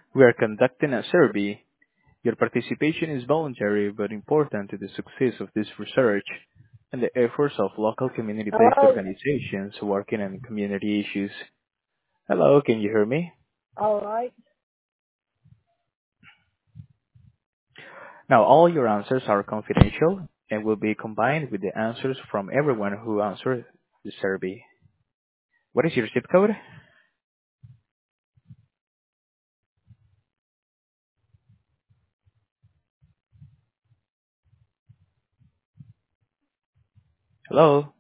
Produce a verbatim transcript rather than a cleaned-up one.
We are conducting a survey. Your participation is voluntary but important to the success of this research and the efforts of local community-based Hello? organizations working on community issues. Hello, can you hear me? All right. Now, all your answers are confidential and will be combined with the answers from everyone who answered the survey. What is your zip code? Hello?